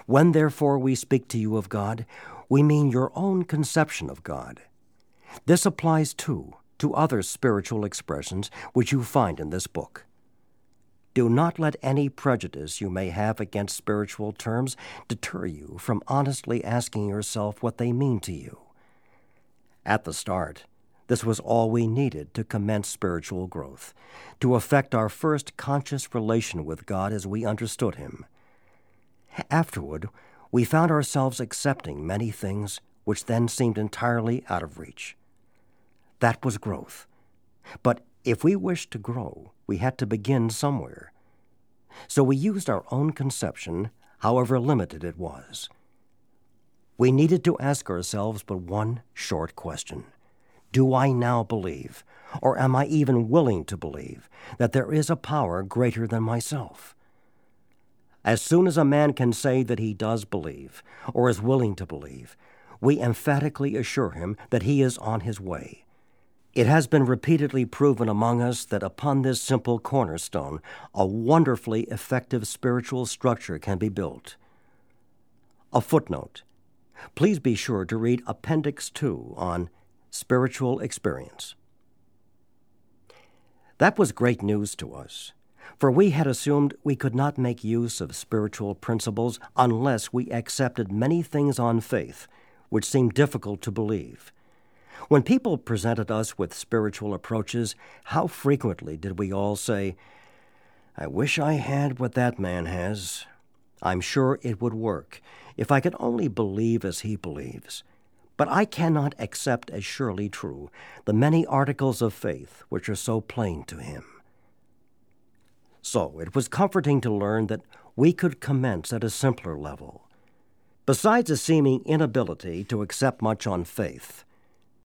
When, therefore, we speak to you of God, we mean your own conception of God. This applies, too, to other spiritual expressions which you find in this book. Do not let any prejudice you may have against spiritual terms deter you from honestly asking yourself what they mean to you. At the start, this was all we needed to commence spiritual growth, to effect our first conscious relation with God as we understood Him. Afterward, we found ourselves accepting many things which then seemed entirely out of reach. That was growth. But if we wished to grow, we had to begin somewhere. So we used our own conception, however limited it was. We needed to ask ourselves but one short question. Do I now believe, or am I even willing to believe, that there is a power greater than myself? As soon as a man can say that he does believe, or is willing to believe, we emphatically assure him that he is on his way. It has been repeatedly proven among us that upon this simple cornerstone, a wonderfully effective spiritual structure can be built. A footnote. Please be sure to read Appendix 2 on spiritual experience. That was great news to us, for we had assumed we could not make use of spiritual principles unless we accepted many things on faith which seemed difficult to believe. When people presented us with spiritual approaches, how frequently did we all say, "I wish I had what that man has. I'm sure it would work if I could only believe as he believes. But I cannot accept as surely true the many articles of faith which are so plain to him." So it was comforting to learn that we could commence at a simpler level. Besides a seeming inability to accept much on faith,